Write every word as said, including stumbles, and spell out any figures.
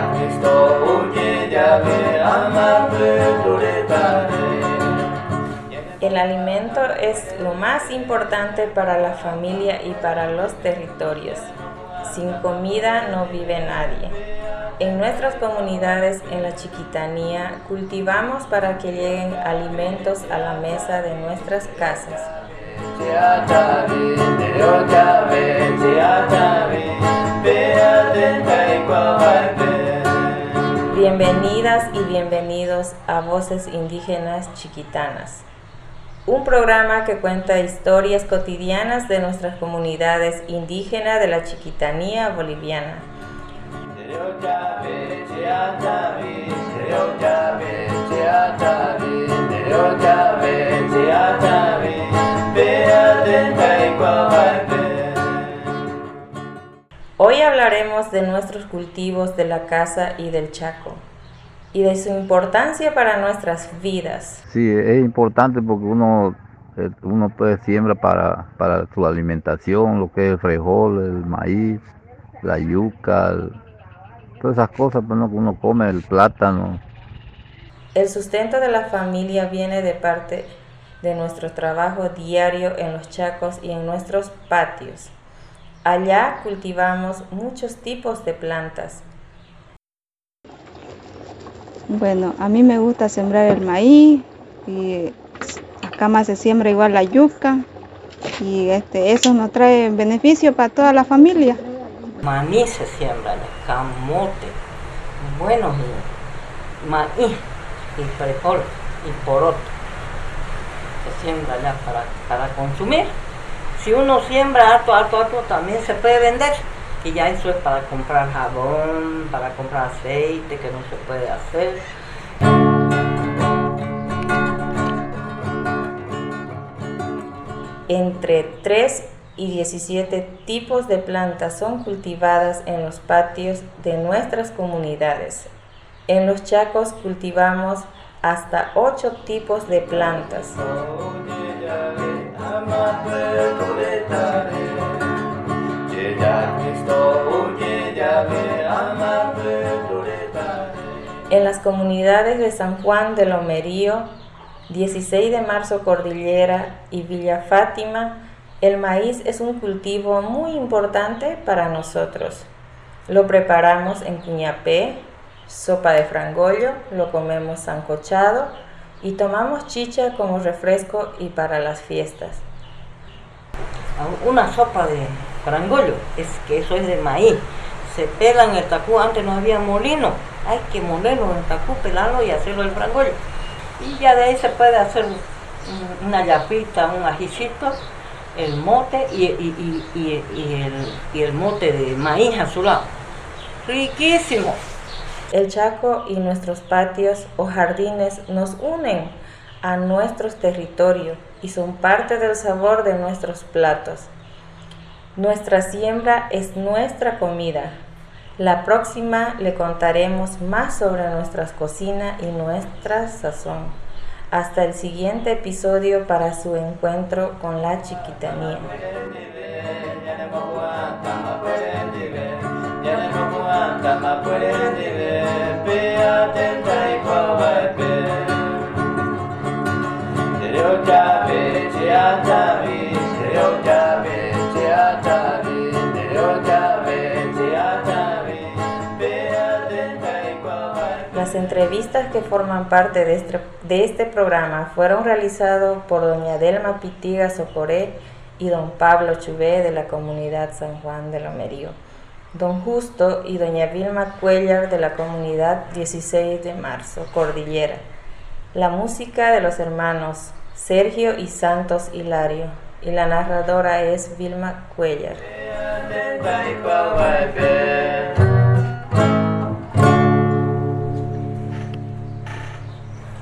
El alimento es lo más importante para la familia y para los territorios. Sin comida no vive nadie. En nuestras comunidades en la Chiquitanía cultivamos para que lleguen alimentos a la mesa de nuestras casas. Bienvenidas y bienvenidos a Voces Indígenas Chiquitanas, un programa que cuenta historias cotidianas de nuestras comunidades indígenas de la Chiquitanía boliviana. Hoy hablaremos de nuestros cultivos de la casa y del Chaco y de su importancia para nuestras vidas. Sí, es importante porque uno, uno puede siembrar para, para su alimentación, lo que es el frijol, el maíz, la yuca, el, todas esas cosas pues, ¿no? que uno come, el plátano. El sustento de la familia viene de parte de nuestro trabajo diario en los chacos y en nuestros patios. Allá cultivamos muchos tipos de plantas. Bueno, a mí me gusta sembrar el maíz y acá más se siembra igual la yuca y este, eso nos trae beneficio para toda la familia. Maní se siembra, camote, bueno, maíz y frijol y poroto se siembra ya para, para consumir. Si uno siembra harto, harto, harto, también se puede vender. Y ya eso es para comprar jabón, para comprar aceite, que no se puede hacer. Entre tres y diecisiete tipos de plantas son cultivadas en los patios de nuestras comunidades. En los chacos cultivamos hasta ocho tipos de plantas. En las comunidades de San Juan de Lomerío, dieciséis de marzo Cordillera y Villa Fátima, el maíz es un cultivo muy importante para nosotros. Lo preparamos en cuñapé, sopa de frangollo, lo comemos sancochado y tomamos chicha como refresco y para las fiestas. Una sopa de frangollo, es que eso es de maíz. Se pela en el tacú, antes no había molino, hay que molerlo en el tacú, pelarlo y hacerlo el frangollo. Y ya de ahí se puede hacer una yapita, un ajicito, el mote y, y, y, y, y, el, y el mote de maíz a su lado. Riquísimo. El Chaco y nuestros patios o jardines nos unen a nuestros territorios y son parte del sabor de nuestros platos. Nuestra siembra es nuestra comida. La próxima le contaremos más sobre nuestras cocinas y nuestra sazón. Hasta el siguiente episodio para su encuentro con la Chiquitanía. Las entrevistas que forman parte de este, de este programa fueron realizadas por doña Delma Pitiga Socoré y don Pablo Chubé de la comunidad San Juan de Lomerío, don Justo y doña Vilma Cuellar de la comunidad dieciséis de marzo, Cordillera. La música de los hermanos Sergio y Santos Hilario y la narradora es Vilma Cuellar.